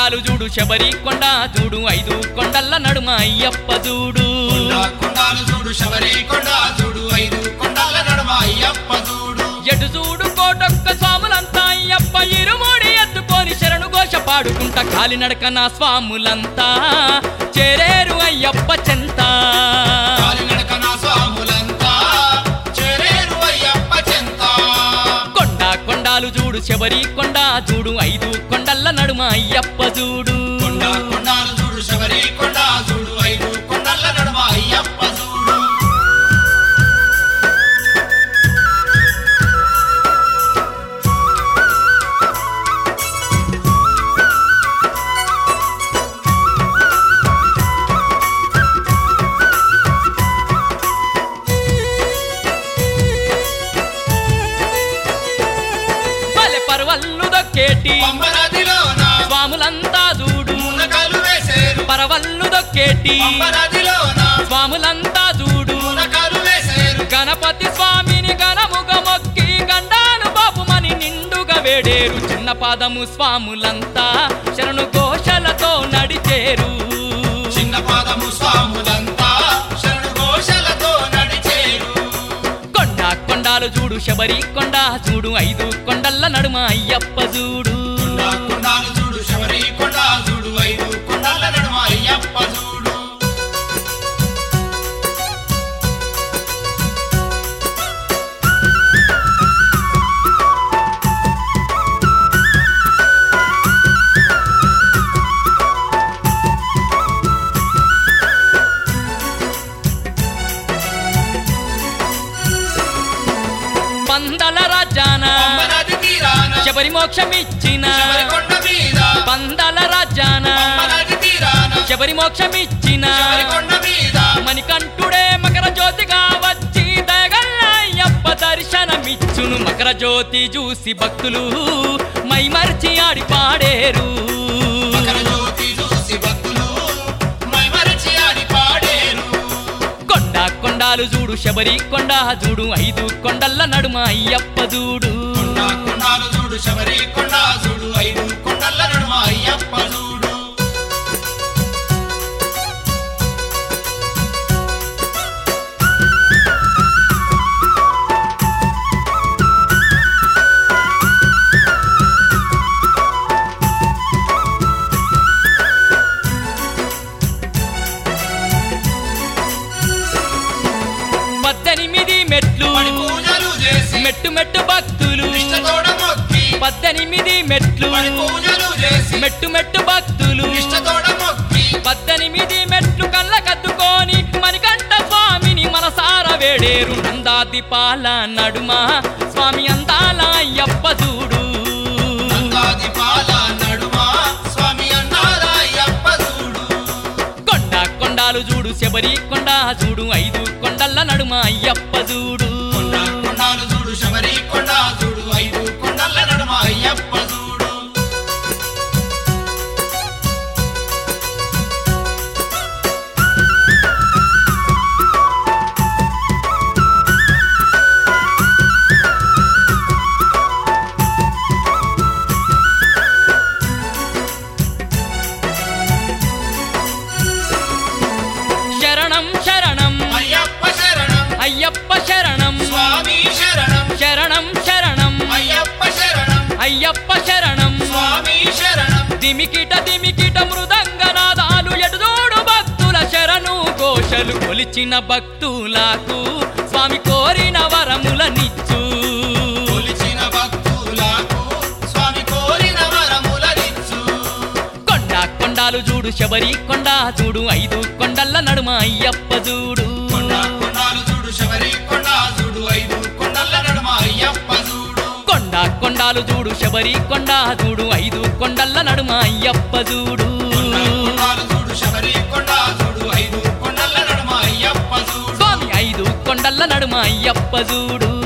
కొండాలు చూడు శబరి కొండ చూడు 5 కొండల్ల నడుమ అయ్యప్ప చూడు కొండాలు చూడు శబరి కొండ చూడు 5 కొండల నడుమ అయ్యప్ప చూడు ఎటు చూడు కోటొక్క స్వాములంతా అయ్యప్ప ఇరుముడి ఎత్తుకొని శరణు ఘోష పాడుకుంటా కాలినడక నా స్వాములంతా చేరేరు అయ్యప్ప చెంత కాలినడక నా స్వాములంతా చేరేరు అయ్యప్ప చెంత కొండాలు చూడు శబరి కొండ చూడు 5 కొండల్ల నడుమ అయ్యప్ప చూడు కొండాలు చూడు శబరి కొండ చూడు 5 కొండల నడుమ అయ్యప్ప చూడు పరవల్లు దొక్కేటి పంబనదిలోన స్వాములంతా చూడు మునకలు వేసేరు పరవల్లు దొక్కేటి పంబనదిలోన స్వాములంతా చూడు మునకలు వేసేరు గణపతి స్వామిని గణముగ మొక్కి గండాను బాపుమని నిండుగా వేడేరు చిన్న పాదము స్వాములంతా శరణు ఘోషలతో నడిచేరు చిన్న పాదము స్వాములంతా శరణు ఘోషలతో నడిచేరు కొండాలు చూడు శబరి కొండ చూడు 5 కొండల్ల నడుమ అయ్యప్ప చూడు కొండాలు చూడు శబరి కొండ చూడు 5 కొండల నడుమ అయ్యప్ప చూడు పందల రాజాన పంబనది తీరాన శబరి మోక్షమిచ్చిన శబరి కొండ మీద పందల రాజాన పంబనది తీరాన శబరి మోక్షమిచ్చిన శబరి కొండ మీద మణికంఠుడే మకర జ్యోతిగా వచ్చి దయగల్ల అయ్యప్ప దర్శనమిచ్చును మకర జ్యోతి చూసి భక్తులు మైమర్చి ఆడి పాడేరు మకర జ్యోతి చూసి భక్తులు మైమరచి ఆడి పాడేరు కొండాలు చూడు శబరి కొండ చూడు 5 కొండల్ల నడుమ అయ్యప్ప చూడు కొండాలు చూడు శబరి కొండ చూడు 5 కొండల నడుమ అయ్యప్ప చూడు మెట్లు పడి పూజలు చేసి మెట్టు భక్తులు నిష్టతోడ మొక్కి 18 మెట్లు పడి పూజలు చేసి మెట్టు భక్తులు నిష్టతోడ మొక్కి 18 మెట్లు కళ్ళకద్దుకొని మణికంఠ స్వామిని మనసార వేడేరు నందాదిపాల నడుమ స్వామి అందాల అయ్యప్ప చూడు నందాదిపాల నడుమ స్వామి అందాల అయ్యప్ప చూడు కొండాలు చూడు శబరి కొండ చూడు 5 కొండల్ల నడుమ అయ్యప్ప చూడు కొండాలు చూడు శబరి కొండ చూడు 5 కొండల నడుమ అయ్యప్ప చూడు శరణం శరణం అయ్యప్ప శరణం అయ్యప్ప శరణం స్వామి శరణం శరణం శరణం అయ్యప్ప శరణం అయ్యప్ప శరణం స్వామి శరణం దిమికిట మృదంగనాదాలు ఎటుదోడు భక్తుల శరణు ఘోషలు కొలిచిన భక్తులకు స్వామి కోరిన వరములనిచ్చు కొలిచిన భక్తులకు స్వామి కోరిన వరములనిచ్చు కొండాలు చూడు శబరి కొండ చూడు 5 కొండల్ల నడుమ అయ్యప్ప చూడు కొండాలు చూడు శబరి కొండ చూడు 5 కొండల నడుమ అయ్యప్ప చూడు కొండాలు చూడు శబరి కొండ చూడు 5 కొండల్ల నడుమ అయ్యప్ప చూడు కొండాలు చూడు శబరి కొండ చూడు 5 కొండల నడుమ అయ్యప్ప చూడు స్వామి 5 కొండల్ల నడుమ అయ్యప్ప చూడు